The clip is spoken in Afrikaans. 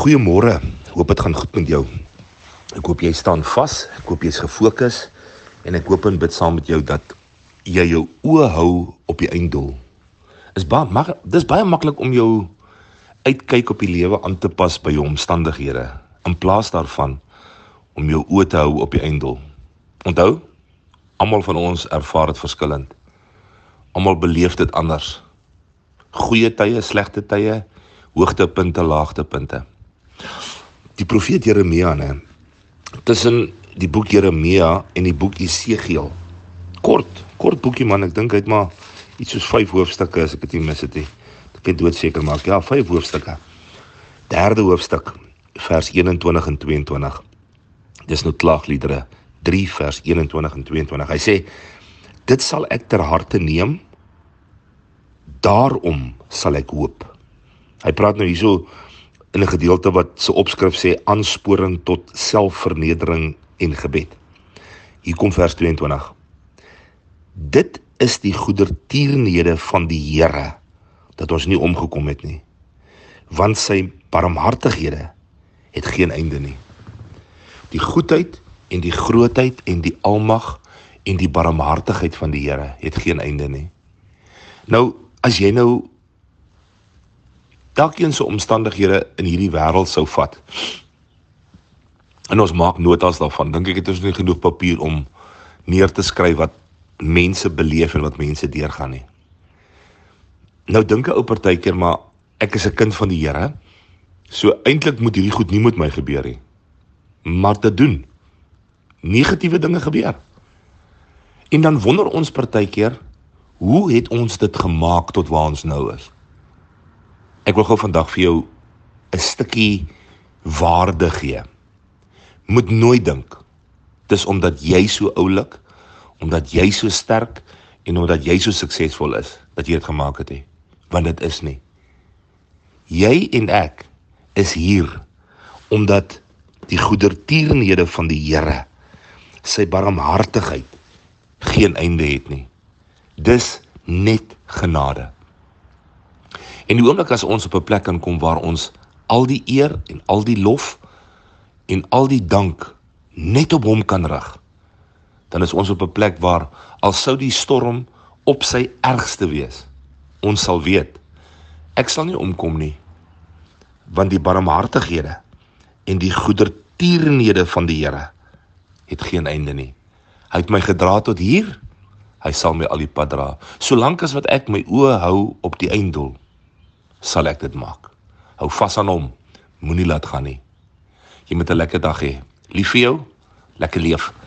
Goeiemôre, hoop dit gaan goed met jou. Ek hoop jy staan vas, ek hoop jy's gefokus en ek hoop en bid saam met jou dat jy jou oë hou op die einddoel. Dis baie maklik om jou uitkyk op die lewe aan te pas by jou omstandighede, in plaas daarvan om jou oë te hou op die einddoel. Onthou, almal van ons ervaar dit verskillend. Almal beleef dit anders. Goeie tye, slegte tye, hoogtepunte, laagtepunte. Die profeet Jeremia, tussen die boek Jeremia en die boek Esegiel, kort boekie man, ek dink hy het maar iets soos 5 hoofstukke, as ek het nie mis het nie. Ek kan doodseker maak, 5 hoofstukke. 3de hoofstuk, vers 21 en 22. Dis nou Klaagliedere 3 vers 21 en 22. Hy sê, dit sal ek ter harte neem, daarom sal ek hoop. Hy praat nou hierso in 'n gedeelte wat sy opskrif sê, aansporing tot selfvernedering en gebed. Hier kom vers 22. Dit is die goedertierenhede van die Here, dat ons nie omgekom het nie, want sy barmhartighede het geen einde nie. Die goedheid en die grootheid en die almag en die barmhartigheid van die Here het geen einde nie. Nou, as jy nou elkeen se omstandighede in hierdie wêreld sou vat, en ons maak notas daarvan, dink ek het ons nie genoeg papier om neer te skryf wat mense beleef en wat mense deurgaan nie. Nou dink 'n ou partykeer, maar ek is 'n kind van die Here, so eintlik moet hierdie goed nie met my gebeur nie. Maar te doen, negatiewe dinge gebeur. En dan wonder ons partykeer, hoe het ons dit gemaak tot waar ons nou is? Ek wil gou vandag vir jou 'n stukkie waarde gee. Moet nooit dink, dis omdat jy so oulik, omdat jy so sterk en omdat jy so suksesvol is, dat jy dit gemaak het nie. Want dit is nie. Jy en ek is hier, omdat die goedertierenhede van die Here, sy barmhartigheid, geen einde het nie. Dis net genade. En die oomblik as ons op 'n plek kan kom waar ons al die eer en al die lof en al die dank net op hom kan rig, dan is ons op 'n plek waar, al sou die storm op sy ergste wees, ons sal weet, ek sal nie omkom nie, want die barmhartighede en die goedertierenhede van die Here het geen einde nie. Hy het my gedra tot hier, hy sal my al die pad dra. Solank as wat ek my oë hou op die einddoel, sal ek dit maak. Hou vas aan hom, moenie laat gaan nie. Jy moet 'n lekker dag hê. Lief vir jou, lekker leef.